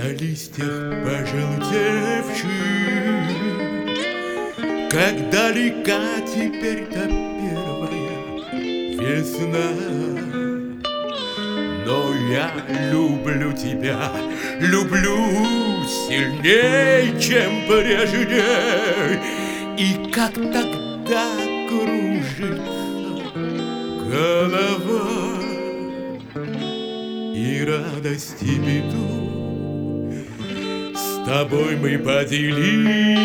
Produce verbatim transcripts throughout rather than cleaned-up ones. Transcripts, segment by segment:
На листьях пожелтевших, как далека теперь-то первая весна. Но я люблю тебя, люблю сильней, чем прежде, и как тогда кружится голова, и радость, и беду с тобой мы поделили,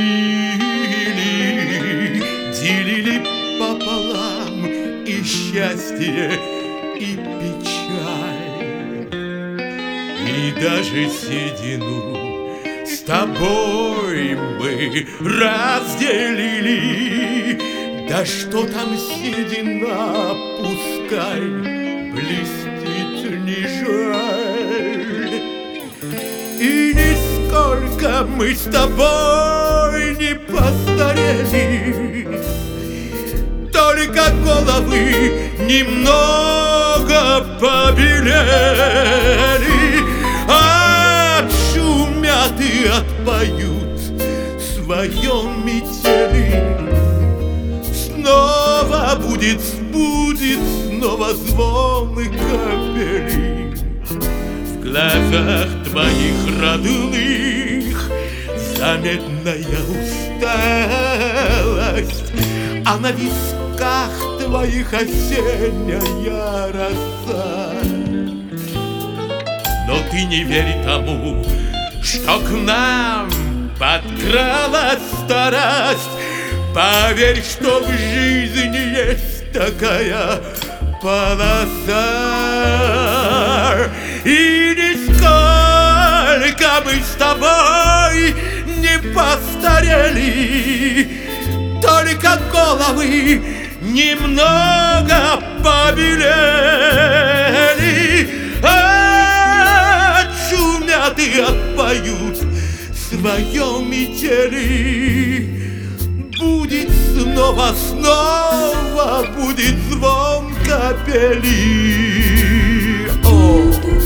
делили пополам и счастье, и печаль, и даже седину с тобой мы разделили. Да что там седина, пускай блестит, не жаль. И нисколько мы с тобой не постарели, только головы немного побелели, отшумят и отпоют в своем метели. Снова будет, будет снова звон и капели в глазах твоих родных, заметная усталость, а на висках твоих осенняя роса. Но ты не верь тому, что к нам подкралась старость. Поверь, что в жизни есть такая полоса, и нисколько мы с тобой не постарели, только головы немного побелели, отшумят и отпоют в своем метели. Будет снова, снова будет звон капели. О!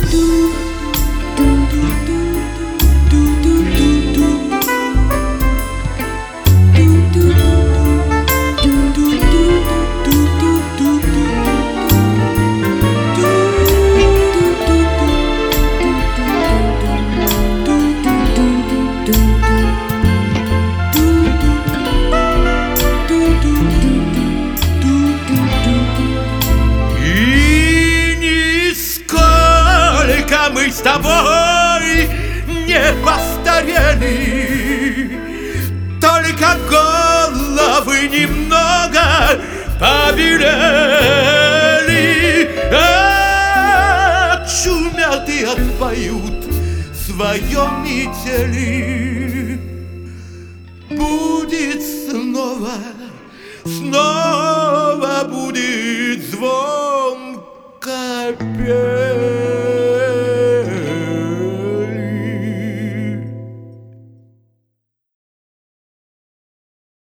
Мы с тобой не постарели, только головы немного побелели, отшумят и отпоют в своем метели. Будет снова, снова будет звон капель.